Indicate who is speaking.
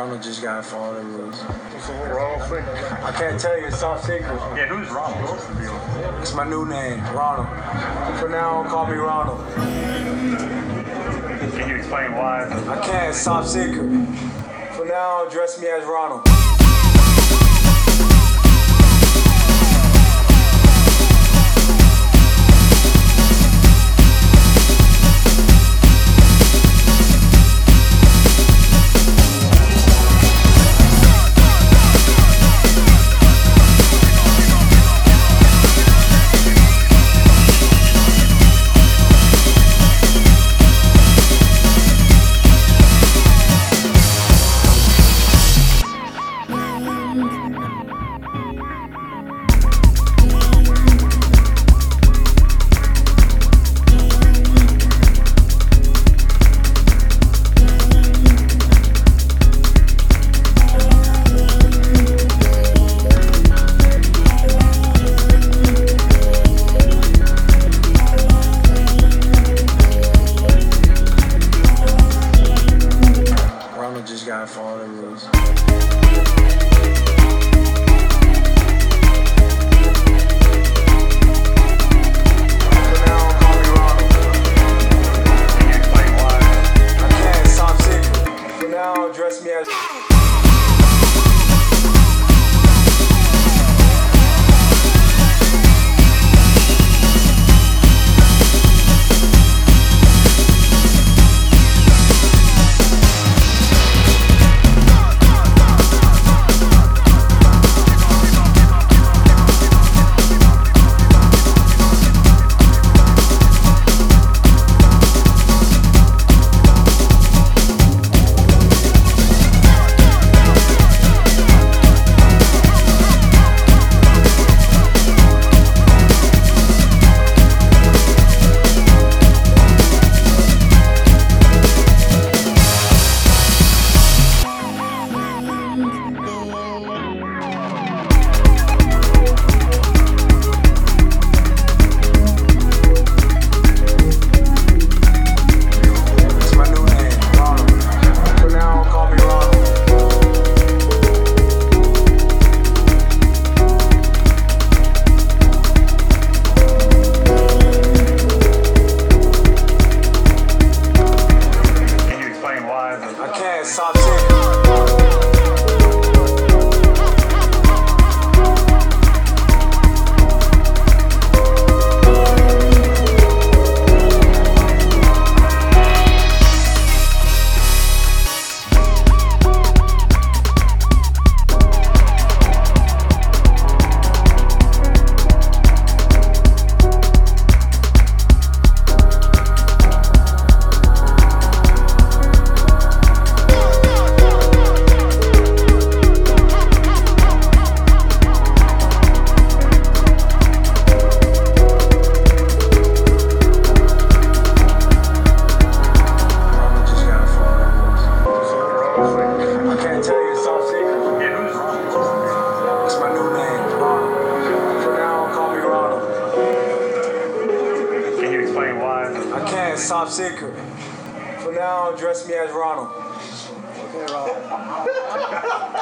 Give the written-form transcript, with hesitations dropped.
Speaker 1: Ronald just got followed the rules.
Speaker 2: So what Ronald think?
Speaker 1: I can't tell you, it's top secret.
Speaker 2: Yeah, who's Ronald? What's the deal?
Speaker 1: It's my new name, Ronald. For now on, call me Ronald.
Speaker 2: Can you explain why?
Speaker 1: I can't, it's top secret. For now, address me as Ronald. Ronald just got followed the rules. Address me as I can't stop I can't, it's top secret. For now, address me as Ronald.
Speaker 3: Okay, Ronald.